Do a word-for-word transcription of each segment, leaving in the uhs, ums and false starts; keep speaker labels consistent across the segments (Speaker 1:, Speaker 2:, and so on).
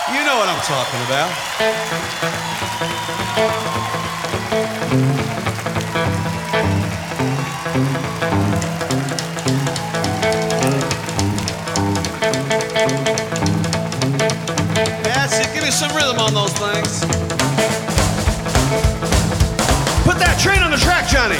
Speaker 1: You know what I'm talking about. That's it. Give me some rhythm on those things. Put that train on the track, Johnny.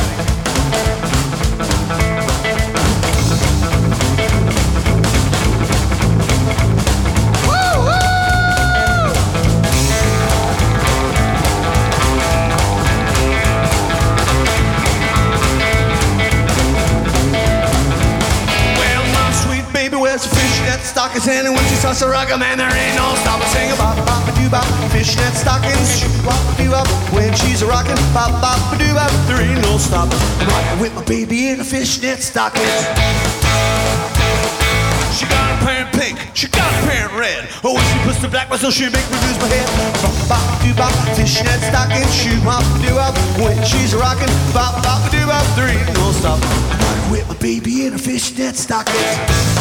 Speaker 1: Stockings in, and when she starts to rock 'em, man, there ain't no stopping. Sing a bop bop a doo bop, fishnet stockings, shoot bop a doo bop. When she's a rockin', bop bop a doo bop, there ain't no stopping. I'm rockin' with my baby in a fishnet stockings. She got a pair in pink, she got a pair in red. Oh, when she puts the black one, so she make me lose my head. Bop bop a doo bop, fishnet stockings, shoot bop a doo bop. When she's a rockin', bop bop a doo bop, there ain't no stopping. I'm rockin' with my baby in a fishnet stockings.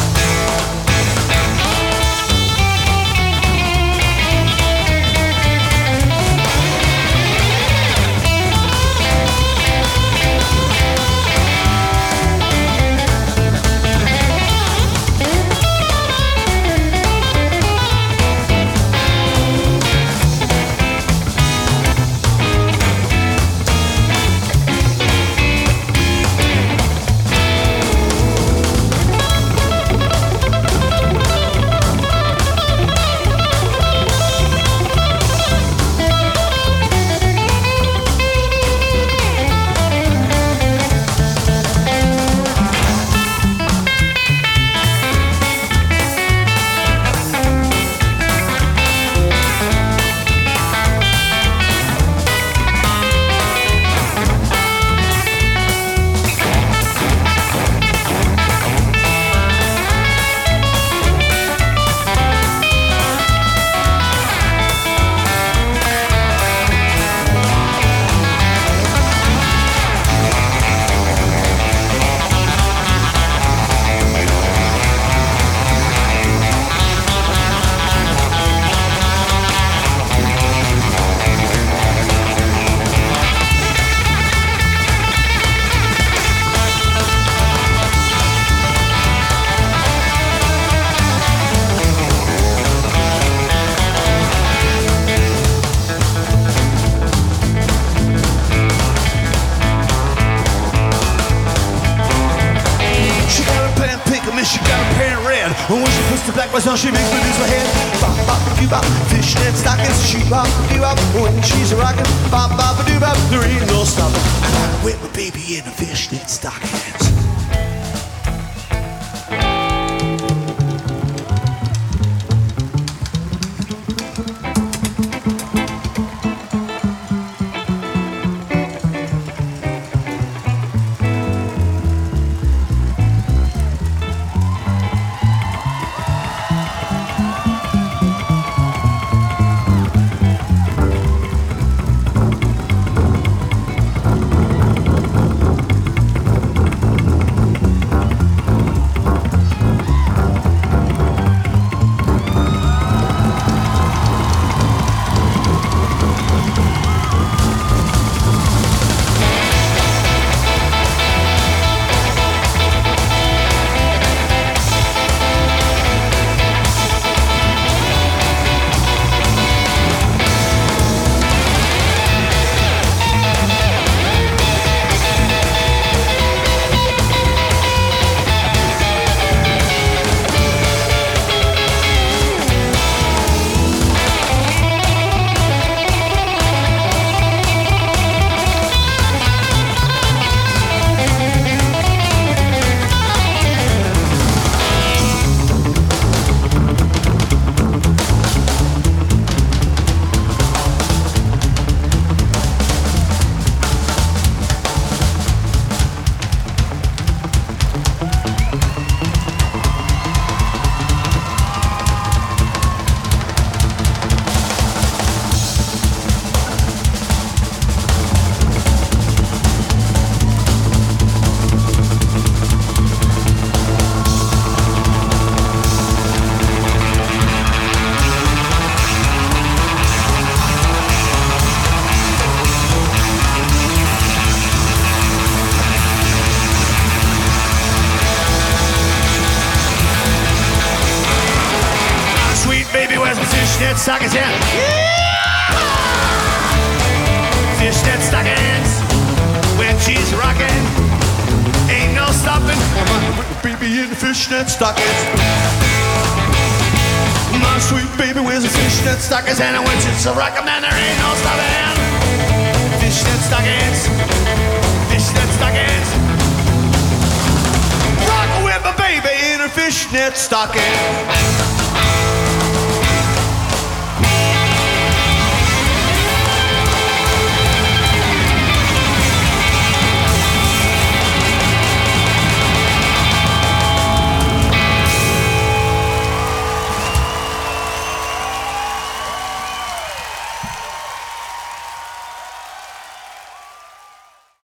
Speaker 1: So she makes me lose my head. Bop bop a doo bop, fishnet stockings, shoot bop a doo bop. When she's a rockin', bop bop a doo bop, there ain't no stopping. I'm with my baby in a fishnet stockings. baby wears my fishnet stockings, yeah. Fishnet stockings when she's rocking. Ain't no stopping. My baby in the fishnet stockings. My sweet baby wears a fishnet stockings, and when she's a rockin', man, there ain't no stopping. Fishnet stockings, fishnet stockings. Rockin' with my baby in her fishnet stockings.